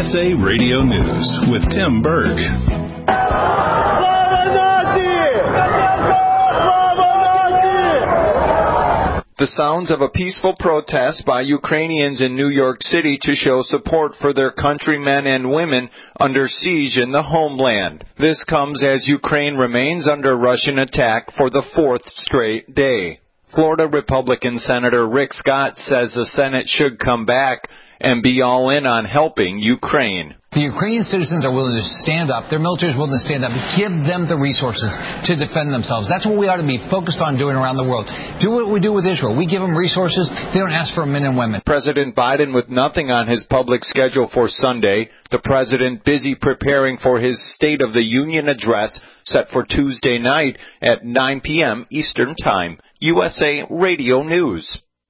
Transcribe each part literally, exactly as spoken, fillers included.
S A Radio News with Tim Berg. The sounds of a peaceful protest by Ukrainians in New York City to show support for their countrymen and women under siege in the homeland. This comes as Ukraine remains under Russian attack for the fourth straight day. Florida Republican Senator Rick Scott says the Senate should come back and be all in on helping Ukraine. The Ukrainian citizens are willing to stand up. Their military is willing to stand up. Give them the resources to defend themselves. That's what we ought to be focused on doing around the world. Do what we do with Israel. We give them resources. They don't ask for men and women. President Biden with nothing on his public schedule for Sunday. The president busy preparing for his State of the Union address set for Tuesday night at nine p.m. Eastern Time. U S A Radio News.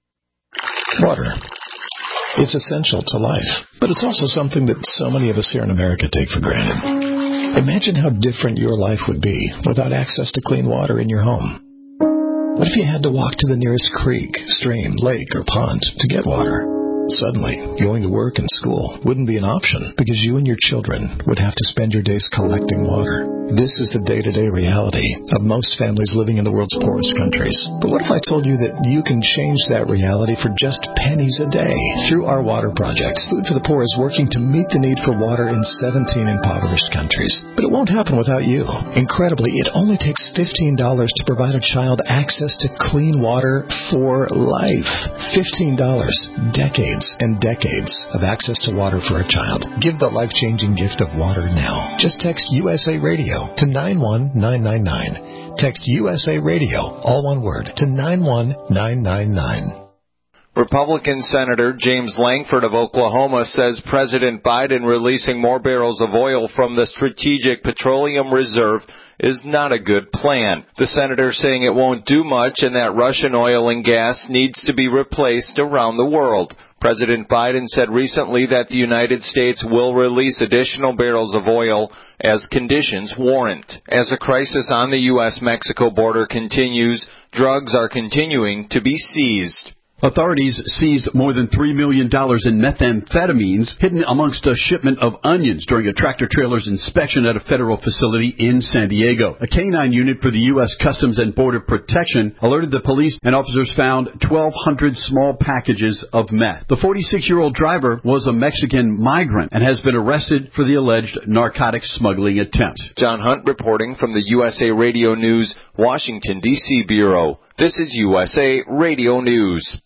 Water. It's essential to life, but it's also something that so many of us here in America take for granted. Imagine how different your life would be without access to clean water in your home. What if you had to walk to the nearest creek, stream, lake, or pond to get water? Suddenly, going to work and school wouldn't be an option because you and your children would have to spend your days collecting water. This is the day-to-day reality of most families living in the world's poorest countries. But what if I told you that you can change that reality for just pennies a day? Through our water projects, Food for the Poor is working to meet the need for water in seventeen impoverished countries. But it won't happen without you. Incredibly, it only takes fifteen dollars to provide a child access to clean water for life. fifteen dollars. Decades and decades of access to water for a child. Give the life-changing gift of water now. Just text U S A Radio to nine one nine nine nine. Text U S A Radio, all one word, to nine one nine nine nine. Republican Senator James Langford of Oklahoma says President Biden releasing more barrels of oil from the Strategic Petroleum Reserve is not a good plan. The senator saying it won't do much and that Russian oil and gas needs to be replaced around the world. President Biden said recently that the United States will release additional barrels of oil as conditions warrant. As the crisis on the U S Mexico border continues, drugs are continuing to be seized. Authorities seized more than three million dollars in methamphetamines hidden amongst a shipment of onions during a tractor-trailer's inspection at a federal facility in San Diego. A canine unit for the U S Customs and Border Protection alerted the police, and officers found twelve hundred small packages of meth. The forty-six-year-old driver was a Mexican migrant and has been arrested for the alleged narcotics smuggling attempt. John Hunt reporting from the U S A Radio News, Washington, D C Bureau. This is U S A Radio News.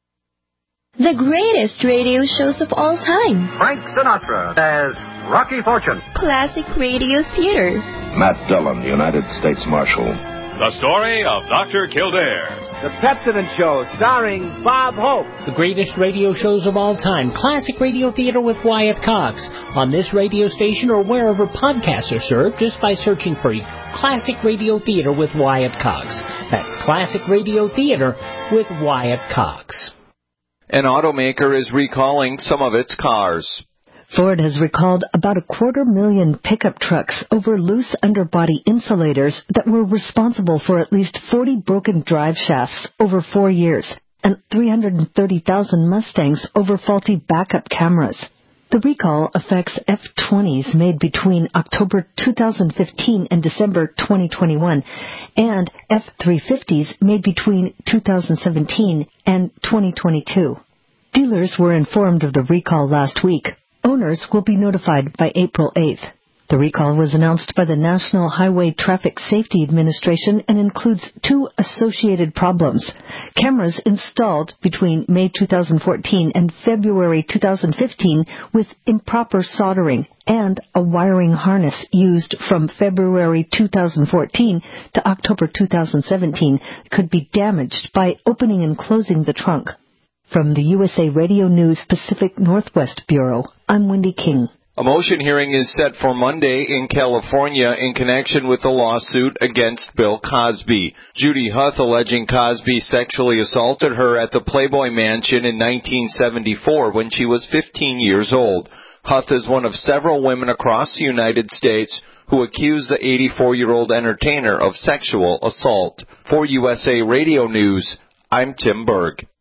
The greatest radio shows of all time. Frank Sinatra as Rocky Fortune. Classic radio theater. Matt Dillon, United States Marshal. The story of Doctor Kildare. The Pepsodent Show, starring Bob Hope. The greatest radio shows of all time. Classic radio theater with Wyatt Cox. On this radio station or wherever podcasts are served, just by searching for Classic Radio Theater with Wyatt Cox. That's Classic Radio Theater with Wyatt Cox. An automaker is recalling some of its cars. Ford has recalled about a quarter million pickup trucks over loose underbody insulators that were responsible for at least forty broken drive shafts over four years and three hundred thirty thousand Mustangs over faulty backup cameras. The recall affects F twenties made between October two thousand fifteen and December twenty twenty-one and F three fifties made between two thousand seventeen and twenty twenty-two. Dealers were informed of the recall last week. Owners will be notified by April eighth. The recall was announced by the National Highway Traffic Safety Administration and includes two associated problems. Cameras installed between May two thousand fourteen and February two thousand fifteen with improper soldering, and a wiring harness used from February two thousand fourteen to October two thousand seventeen could be damaged by opening and closing the trunk. From the U S A Radio News Pacific Northwest Bureau, I'm Wendy King. A motion hearing is set for Monday in California in connection with the lawsuit against Bill Cosby. Judy Huth alleging Cosby sexually assaulted her at the Playboy Mansion in nineteen seventy-four when she was fifteen years old. Huth is one of several women across the United States who accuse the eighty-four-year-old entertainer of sexual assault. For U S A Radio News, I'm Tim Berg.